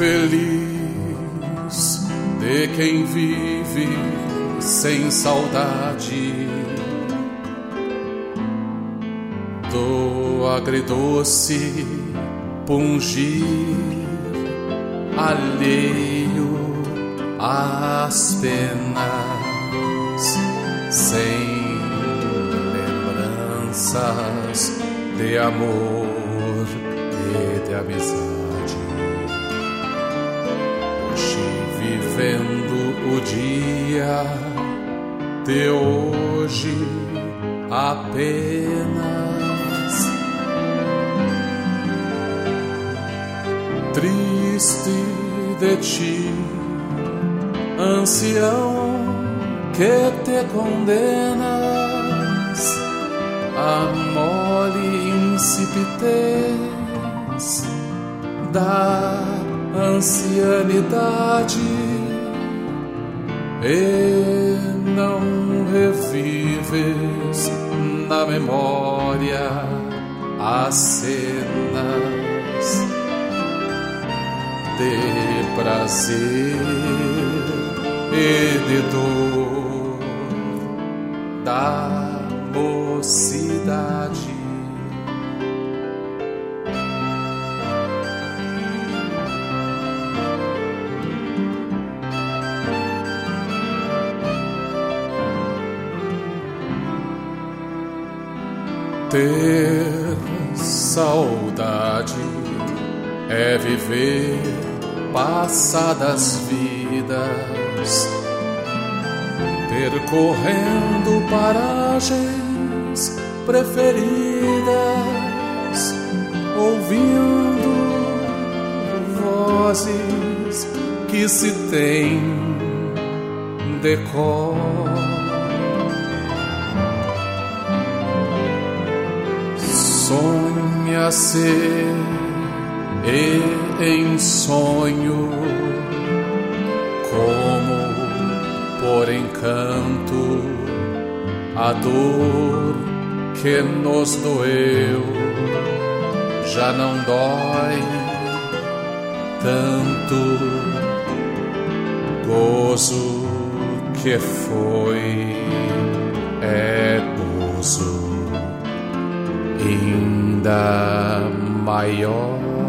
feliz de quem vive sem saudade do agridoce pungir alheio às penas, sem lembranças de amor e de amizade. Hoje vivendo o dia de hoje apenas, triste de ti, ancião que te condenas a mole insipidez da ancianidade e não revives na memória as cenas de prazer e de dor da mocidade. Ter saudade é viver passadas vidas, percorrendo paragens preferidas, ouvindo vozes que se tem de cor. Sonha-se e em sonho, como por encanto, a dor que nos doeu já não dói tanto. Gozo que foi é gozo ainda maior.